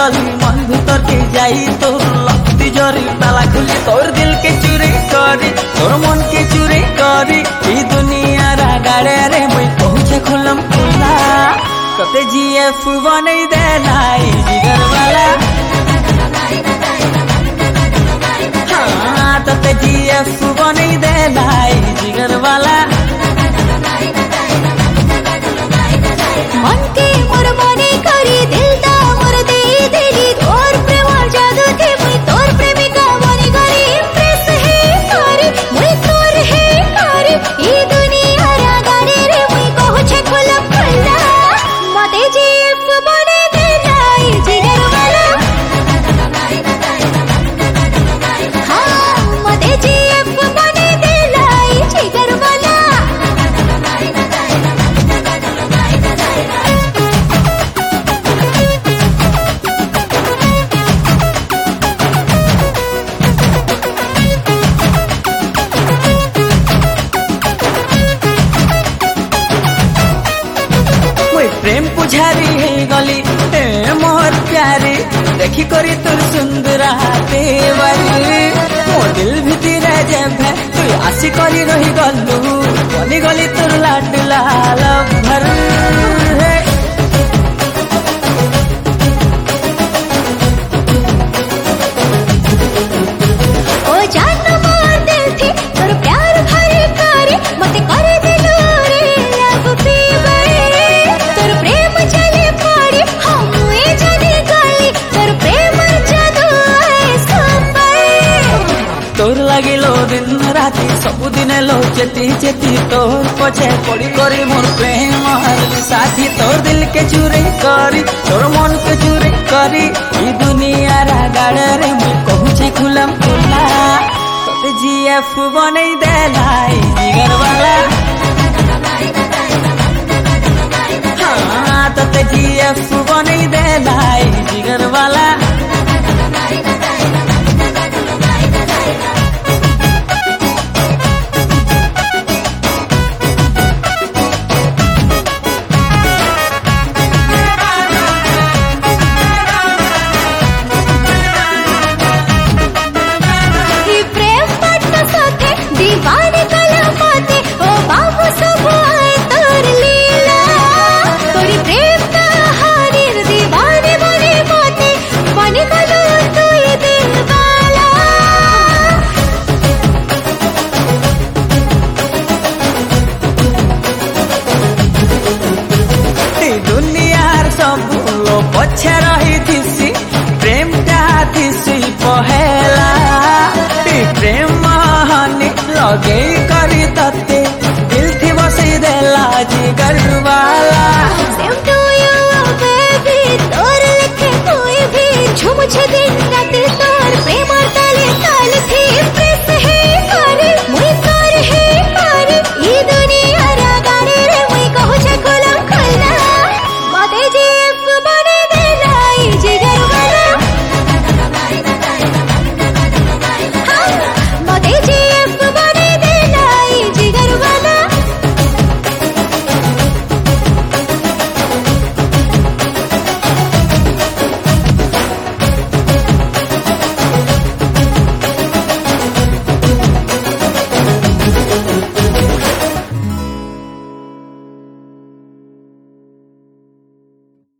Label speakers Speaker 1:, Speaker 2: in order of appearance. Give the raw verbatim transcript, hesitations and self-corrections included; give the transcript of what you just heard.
Speaker 1: गली मन भीतर के जाई तोर लपटी जरी ताला खुली तोर दिल के चुरी करी तोर मन के चुरी करी ई दुनिया रा गाड़े रे मुई पहुंचे खुलम खुला कते जीएफ बनै दे लाई जिगर वाला हाँ तते जीएफ बनै दे लाई जिगर वाला
Speaker 2: मन के मोर मने करी दिल दा मोर दे देली तोर प्रेम जादू थे मुई तोर प्रेमिका बने गरी इम्प्रेस है करी मुई तोर है करी ई दुनिया रा गाड़े रे मुई कहूछे खुला खुला मते जीएफ बने दे लाई जिगर वाला हाँ मते जीएफ बने दे लाई जिगर वाला
Speaker 1: प्रेम पुझारी है गली ए मोर प्यारी देखी करी तोर सुंदर देवरी मो दिल भितर जेब तू आसी करी रही गलू बनी गली तोर लाड लाल भर
Speaker 2: ओ जान मोर दिल थी तोर प्यार भरे करे मते करे दिलो रे लब पीवे तोर प्रेम चले पड़ी हम ए जाने गली तोर प्रेम जादू ऐसा पाए
Speaker 1: तोर लगिलो दिन राति सब दिन लो चेती चेती तोर पछे पड़ी करी मोर प्रेम हर साथी तोर दिल के चुरी करी तोर मन के चुरी करी ई दुनिया रा गाड़े रे मुई कहूछे खुलम खुला तोते जीएफ बनै दे लाई जिगर वाला हाँ तोते जीएफ बनै दे लाई जिगर वाला
Speaker 2: ई प्रेम पट्ट साथे दीवाने कला पाते ओ बाबू सब आए तोर लीला तोरी प्रेम कहानी दीवाने बने पाते बने गलो तू ये दिल वाला
Speaker 1: दुनियार सब लो पछे रही थिसी प्रेम टा थिसी